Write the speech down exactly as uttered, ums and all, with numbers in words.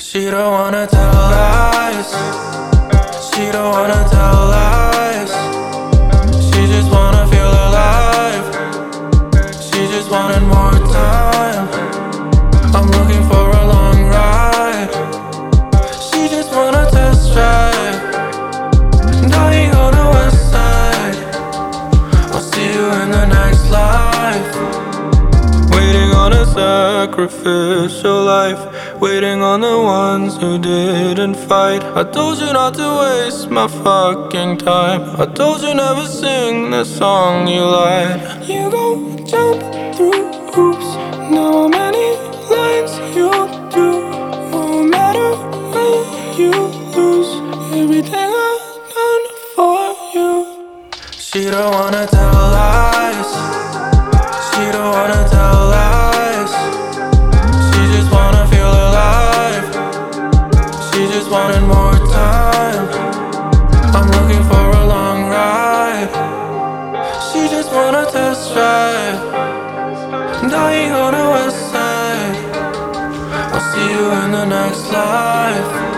She don't wanna tell lies. She don't wanna tell lies. She just wanna feel alive. She just wanted more time. I'm looking for a long ride. She just wanna test drive. Dying on the west side. I'll see you in the next life. Waiting on a sacrificial life. Waiting on the ones who didn't fight. I told you not to waste my fucking time. I told you never sing the song you like. You gon' jump through hoops. Know how many lines you'll do. No matter when you lose everything I've done for you. She don't wanna tell lies. She don't wanna tell lies. She just wanna feel alive. She just wanted more time. I'm looking for a long ride. She just wanna test drive. Dying on the west side. I'll see you in the next life.